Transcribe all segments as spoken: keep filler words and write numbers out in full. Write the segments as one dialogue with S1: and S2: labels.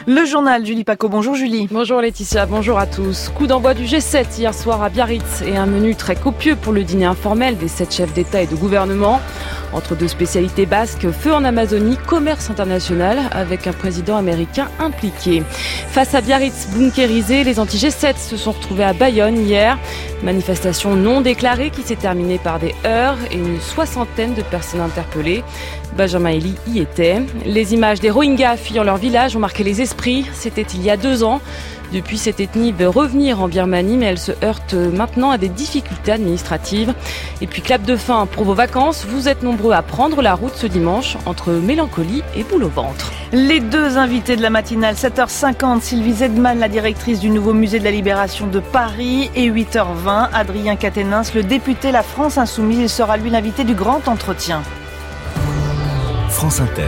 S1: Le journal, Julie Paco. Bonjour Julie.
S2: Bonjour Laetitia, bonjour à tous. Coup d'envoi du G sept hier soir à Biarritz et un menu très copieux pour le dîner informel des sept chefs d'État et de gouvernement. Entre deux spécialités basques, feu en Amazonie, commerce international avec un président américain impliqué. Face à Biarritz bunkérisé, les anti-G sept se sont retrouvés à Bayonne hier. Manifestation non déclarée qui s'est terminée par des heurts et une soixantaine de personnes interpellées. Benjamin Elie y était. Les images des Rohingyas fuyant leur village ont marqué les esprits. C'était il y a deux ans. Depuis, cette ethnie veut revenir en Birmanie, mais elle se heurte maintenant à des difficultés administratives. Et puis, clap de fin pour vos vacances. Vous êtes nombreux à prendre la route ce dimanche entre mélancolie et boule au ventre.
S1: Les deux invités de la matinale, sept heures cinquante, Sylvie Zedman, la directrice du nouveau musée de la Libération de Paris, et huit heures vingt, Adrien Quatennens, le député La France Insoumise. Il sera lui l'invité du grand entretien.
S3: France Inter.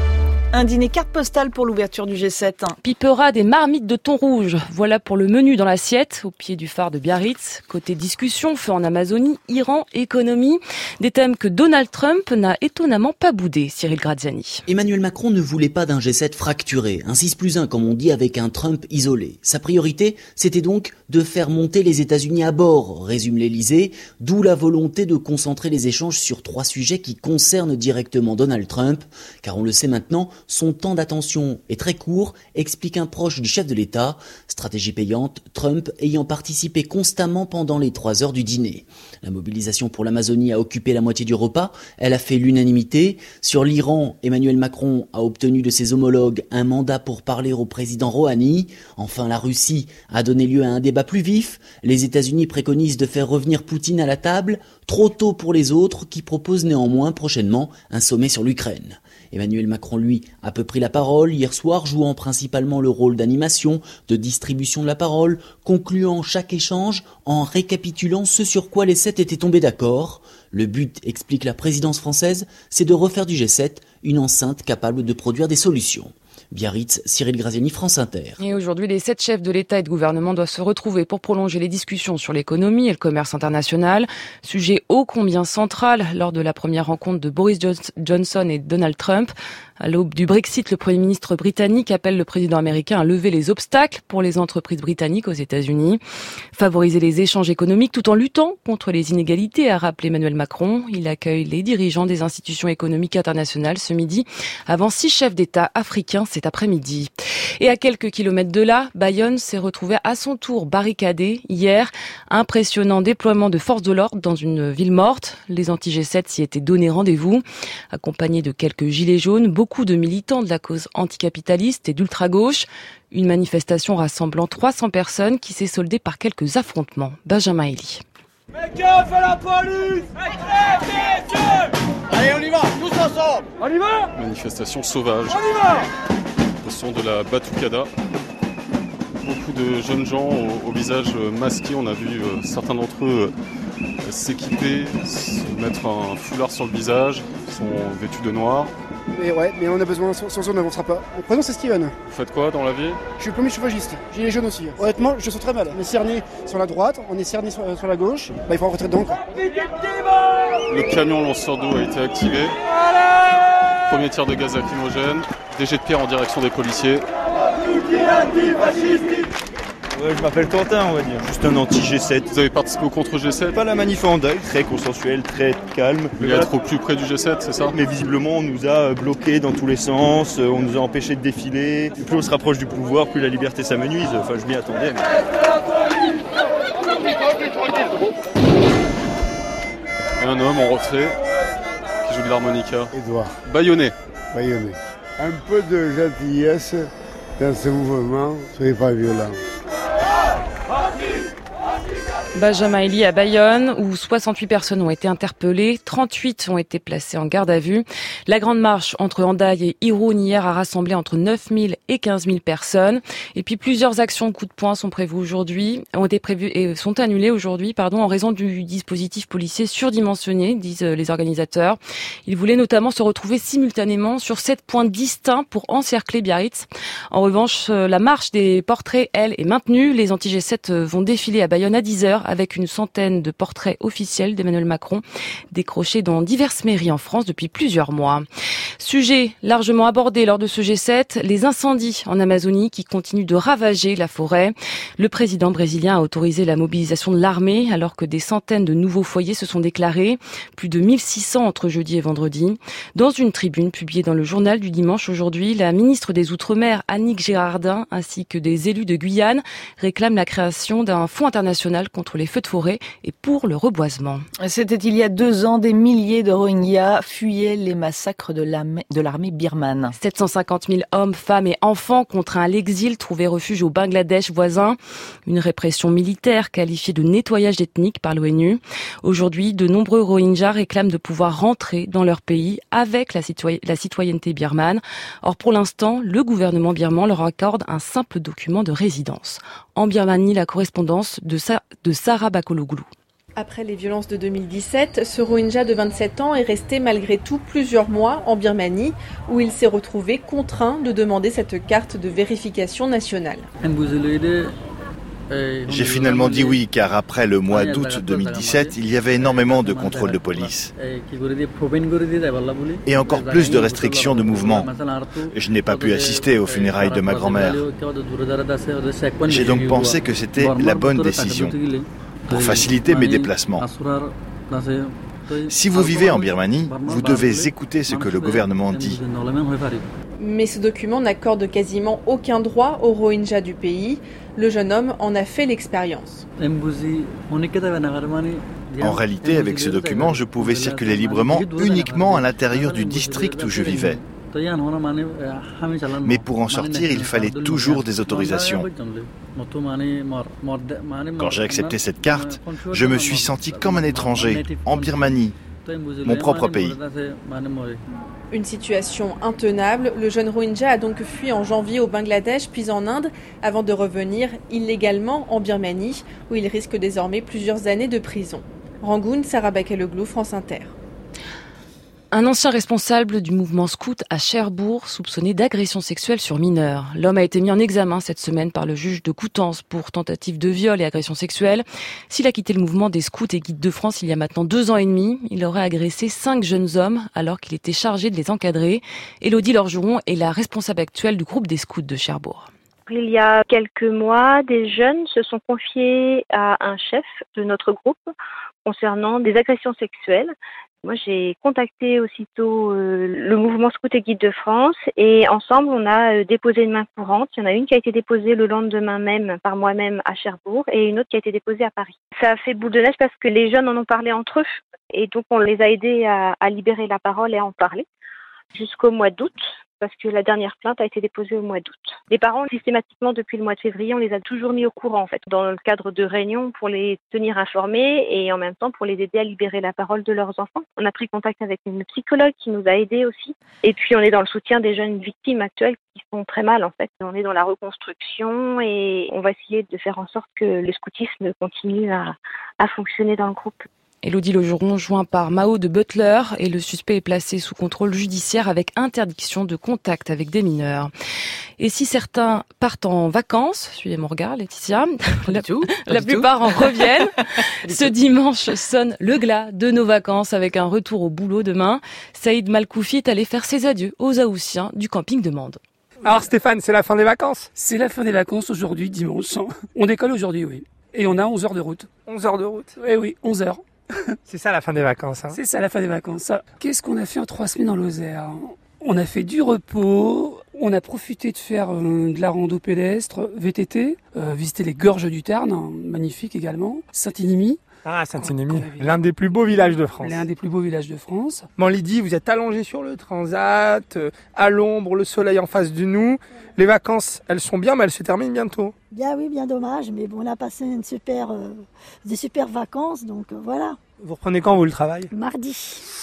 S1: Un dîner carte postale pour l'ouverture du G sept.
S2: Pipera des marmites de thon rouge. Voilà pour le menu dans l'assiette, au pied du phare de Biarritz. Côté discussion, feu en Amazonie, Iran, économie. Des thèmes que Donald Trump n'a étonnamment pas boudé, Cyril Graziani.
S4: Emmanuel Macron ne voulait pas d'un G sept fracturé, un six plus un comme on dit avec un Trump isolé. Sa priorité, c'était donc de faire monter les États-Unis à bord, résume l'Élysée, d'où la volonté de concentrer les échanges sur trois sujets qui concernent directement Donald Trump, car on le sait maintenant, son temps d'attention est très court, explique un proche du chef de l'État. Stratégie payante, Trump ayant participé constamment pendant les trois heures du dîner. La mobilisation pour l'Amazonie a occupé la moitié du repas. Elle a fait l'unanimité. Sur l'Iran, Emmanuel Macron a obtenu de ses homologues un mandat pour parler au président Rouhani. Enfin, la Russie a donné lieu à un débat plus vif. Les États-Unis préconisent de faire revenir Poutine à la table. Trop tôt pour les autres, qui proposent néanmoins prochainement un sommet sur l'Ukraine. Emmanuel Macron, lui, a peu pris la parole hier soir, jouant principalement le rôle d'animation, de distribution de la parole, concluant chaque échange en récapitulant ce sur quoi les sept étaient tombés d'accord. Le but, explique la présidence française, c'est de refaire du G sept une enceinte capable de produire des solutions. Biarritz, Cyril Graziani, France Inter.
S2: Et aujourd'hui, les sept chefs de l'État et de gouvernement doivent se retrouver pour prolonger les discussions sur l'économie et le commerce international. Sujet ô combien central lors de la première rencontre de Boris Johnson et Donald Trump. À l'aube du Brexit, le Premier ministre britannique appelle le président américain à lever les obstacles pour les entreprises britanniques aux États-Unis. Favoriser les échanges économiques tout en luttant contre les inégalités, a rappelé Emmanuel Macron. Il accueille les dirigeants des institutions économiques internationales ce midi, avant six chefs d'État africains cet après-midi. Et à quelques kilomètres de là, Bayonne s'est retrouvée à son tour barricadée hier. Impressionnant déploiement de forces de l'ordre dans une ville morte. Les anti-G sept s'y étaient donné rendez-vous, accompagnés de quelques gilets jaunes, beaucoup de militants de la cause anticapitaliste et d'ultra-gauche. Une manifestation rassemblant trois cents personnes qui s'est soldée par quelques affrontements. Benjamin Elie.
S5: Mais que fait la police? Allez, on y va, tous ensemble. On y va.
S6: Manifestation sauvage.
S5: On y va.
S6: Au son de la batucada. Beaucoup de jeunes gens au, au visage masqué. On a vu euh, certains d'entre eux euh, s'équiper, se mettre un foulard sur le visage. Ils sont vêtus de noir.
S7: Mais ouais, mais on a besoin, sans, sans eux on n'avancera pas. Mon prénom c'est Steven.
S6: Vous faites quoi dans la vie?
S7: Je suis premier chauffagiste, j'ai les jeunes aussi. Honnêtement, je sens très mal. On est cerné sur la droite, on est cerné sur, sur la gauche. Bah il faut rentrer dedans quoi.
S6: Le camion lanceur d'eau a été activé. Premier tir de gaz lacrymogène. Des jets de pierre en direction des policiers.
S8: Ouais, je m'appelle Quentin, on va dire. Juste un anti-G sept.
S6: Vous avez participé au contre-G sept?
S8: Pas la manif en Handaï, très consensuel, très calme.
S6: Vous voulez être au plus près du G sept, c'est ça?
S8: Mais visiblement, on nous a bloqués dans tous les sens, on nous a empêchés de défiler. Et plus on se rapproche du pouvoir, plus la liberté s'amenuise. Enfin, je m'y attendais. Mais...
S6: Et un homme en retrait qui joue de l'harmonica.
S9: Édouard.
S6: Bayonnais.
S9: Bayonnais. Un peu de gentillesse dans ce mouvement, soyez pas violents.
S2: Benjamin Elie à Bayonne, où soixante-huit personnes ont été interpellées, trente-huit ont été placées en garde à vue. La grande marche entre Hendaye et Irun hier a rassemblé entre neuf mille et quinze mille personnes. Et puis plusieurs actions coup de poing sont prévues aujourd'hui, ont été prévues et sont annulées aujourd'hui, pardon, en raison du dispositif policier surdimensionné, disent les organisateurs. Ils voulaient notamment se retrouver simultanément sur sept points distincts pour encercler Biarritz. En revanche, la marche des portraits, elle, est maintenue. Les anti-G sept vont défiler à Bayonne à dix heures avec une centaine de portraits officiels d'Emmanuel Macron décrochés dans diverses mairies en France depuis plusieurs mois. Sujet largement abordé lors de ce G sept, les incendies en Amazonie qui continuent de ravager la forêt. Le président brésilien a autorisé la mobilisation de l'armée alors que des centaines de nouveaux foyers se sont déclarés, plus de mille six cents entre jeudi et vendredi. Dans une tribune publiée dans le journal du dimanche aujourd'hui, la ministre des Outre-mer Annick Girardin ainsi que des élus de Guyane réclament la création d'un fonds international contre les feux de forêt et pour le reboisement.
S1: C'était il y a deux ans, des milliers de Rohingyas fuyaient les massacres de l'armée, de l'armée birmane.
S2: sept cent cinquante mille hommes, femmes et enfants contraints à l'exil trouvaient refuge au Bangladesh voisin. Une répression militaire qualifiée de nettoyage ethnique par l'ONU. Aujourd'hui, de nombreux Rohingyas réclament de pouvoir rentrer dans leur pays avec la, citoy- la citoyenneté birmane. Or, pour l'instant, le gouvernement birman leur accorde un simple document de résidence. En Birmanie, la correspondance de, Sa- de Sarah Bakologlou.
S10: Après les violences de deux mille dix-sept, ce Rohingya de vingt-sept ans est resté malgré tout plusieurs mois en Birmanie, où il s'est retrouvé contraint de demander cette carte de vérification nationale.
S11: J'ai finalement dit oui, car après le mois d'août deux mille dix-sept, il y avait énormément de contrôles de police. Et encore plus de restrictions de mouvement. Je n'ai pas pu assister aux funérailles de ma grand-mère. J'ai donc pensé que c'était la bonne décision, pour faciliter mes déplacements. Si vous vivez en Birmanie, vous devez écouter ce que le gouvernement dit.
S10: Mais ce document n'accorde quasiment aucun droit aux Rohingyas du pays. Le jeune homme en a fait l'expérience.
S11: En réalité, avec ce document, je pouvais circuler librement uniquement à l'intérieur du district où je vivais. Mais pour en sortir, il fallait toujours des autorisations. Quand j'ai accepté cette carte, je me suis senti comme un étranger, en Birmanie, mon propre pays.
S10: Une situation intenable, le jeune Rohingya a donc fui en janvier au Bangladesh puis en Inde avant de revenir illégalement en Birmanie où il risque désormais plusieurs années de prison. Rangoon, Sarah Bakologlou, France Inter.
S2: Un ancien responsable du mouvement scout à Cherbourg, soupçonné d'agression sexuelle sur mineurs. L'homme a été mis en examen cette semaine par le juge de Coutances pour tentative de viol et agression sexuelle. S'il a quitté le mouvement des scouts et guides de France il y a maintenant deux ans et demi, il aurait agressé cinq jeunes hommes alors qu'il était chargé de les encadrer. Élodie Lorgeron est la responsable actuelle du groupe des scouts de Cherbourg.
S12: Il y a quelques mois, des jeunes se sont confiés à un chef de notre groupe concernant des agressions sexuelles. Moi, j'ai contacté aussitôt euh, le mouvement Scout et Guide de France et ensemble, on a euh, déposé une main courante. Il y en a une qui a été déposée le lendemain même par moi-même à Cherbourg et une autre qui a été déposée à Paris. Ça a fait boule de neige parce que les jeunes en ont parlé entre eux et donc on les a aidés à, à libérer la parole et à en parler jusqu'au mois d'août. Parce que la dernière plainte a été déposée au mois d'août. Les parents, systématiquement, depuis le mois de février, on les a toujours mis au courant, en fait, dans le cadre de réunions pour les tenir informés et en même temps pour les aider à libérer la parole de leurs enfants. On a pris contact avec une psychologue qui nous a aidés aussi. Et puis, on est dans le soutien des jeunes victimes actuelles qui sont très mal, en fait. On est dans la reconstruction et on va essayer de faire en sorte que le scoutisme continue à, à fonctionner dans le groupe.
S2: Élodie Lorgeron, joint par Mao de Butler, et le suspect est placé sous contrôle judiciaire avec interdiction de contact avec des mineurs. Et si certains partent en vacances, suivez mon regard, Laetitia, la, tout, la plupart en reviennent. Ce dimanche sonne le glas de nos vacances avec un retour au boulot demain. Saïd Malkoufi est allé faire ses adieux aux Haussiens du camping de Mende.
S13: Alors Stéphane, c'est la fin des vacances ?
S14: C'est la fin des vacances aujourd'hui, dimanche. On décolle aujourd'hui, oui. Et on a onze heures de route.
S13: onze heures de route ?
S14: Oui, oui, onze heures.
S13: C'est ça la fin des vacances. Hein.
S14: C'est ça la fin des vacances. Qu'est-ce qu'on a fait en trois semaines en Lozère ? On a fait du repos, on a profité de faire euh, de la rando pédestre, V T T, euh, visiter les gorges du Tarn, hein, magnifique également, Saint-Inimy.
S13: Ah, Saint-Inimy, l'un des plus beaux villages de France.
S14: L'un des plus beaux villages de France.
S13: Bon, Lydie, vous êtes allongée sur le transat, euh, à l'ombre, le soleil en face de nous. Les vacances, elles sont bien, mais elles se terminent bientôt.
S15: Bien oui, bien dommage, mais bon, on a passé une super, euh, des super vacances, donc euh, voilà.
S13: Vous reprenez quand, vous, le travail ?
S15: Mardi.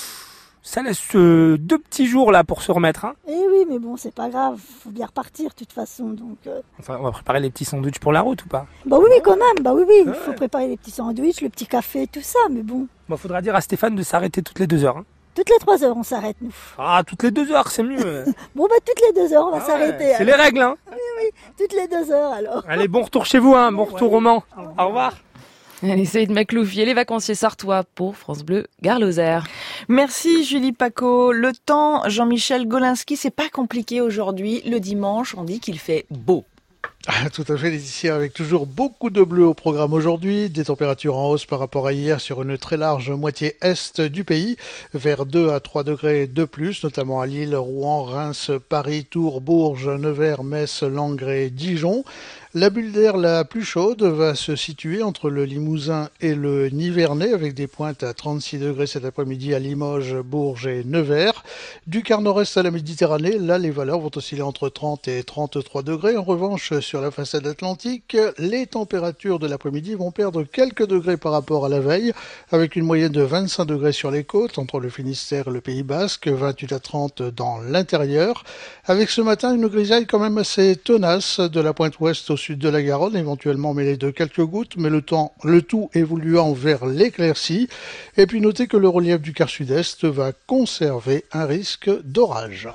S13: Ça laisse euh, deux petits jours là pour se remettre. Hein.
S15: Eh oui, mais bon, c'est pas grave, faut bien repartir de toute façon. Donc, euh...
S13: Enfin, on va préparer les petits sandwichs pour la route ou pas ?
S15: Bah oui, oui, quand même, bah oui, oui, il
S13: ouais.
S15: faut préparer les petits sandwichs, le petit café, tout ça, mais bon.
S13: Bah, faudra dire à Stéphane de s'arrêter toutes les deux heures. Hein.
S15: Toutes les trois heures, on s'arrête, nous.
S13: Ah, toutes les deux heures, c'est mieux.
S15: Bon, bah toutes les deux heures, on va ah s'arrêter.
S13: Ouais, c'est les règles, hein.
S15: Oui, oui, toutes les deux heures, alors.
S13: Allez, bon retour chez vous, hein, bon retour au Mans. Au revoir.
S2: Allez, Saïd Makloufi et les vacanciers sartois pour France Bleu Gare-Lozère.
S1: Merci Julie Paco. Le temps, Jean-Michel Golinski, c'est pas compliqué aujourd'hui. Le dimanche, on dit qu'il fait beau.
S16: Ah, tout à fait, Laetitia, avec toujours beaucoup de bleu au programme aujourd'hui, des températures en hausse par rapport à hier sur une très large moitié est du pays, vers deux à trois degrés de plus, notamment à Lille, Rouen, Reims, Paris, Tours, Bourges, Nevers, Metz, Langres et Dijon. La bulle d'air la plus chaude va se situer entre le Limousin et le Nivernais, avec des pointes à trente-six degrés cet après-midi à Limoges, Bourges et Nevers. Du quart nord-est à la Méditerranée, là les valeurs vont osciller entre trente et trente-trois degrés. En revanche, sur la façade atlantique, les températures de l'après-midi vont perdre quelques degrés par rapport à la veille, avec une moyenne de vingt-cinq degrés sur les côtes, entre le Finistère et le Pays Basque, vingt-huit à trente dans l'intérieur. Avec ce matin une grisaille quand même assez tenace de la pointe ouest au sud de la Garonne, éventuellement mêlée de quelques gouttes, mais le temps, le tout évoluant vers l'éclaircie. Et puis notez que le relief du quart sud-est va conserver un risque d'orage.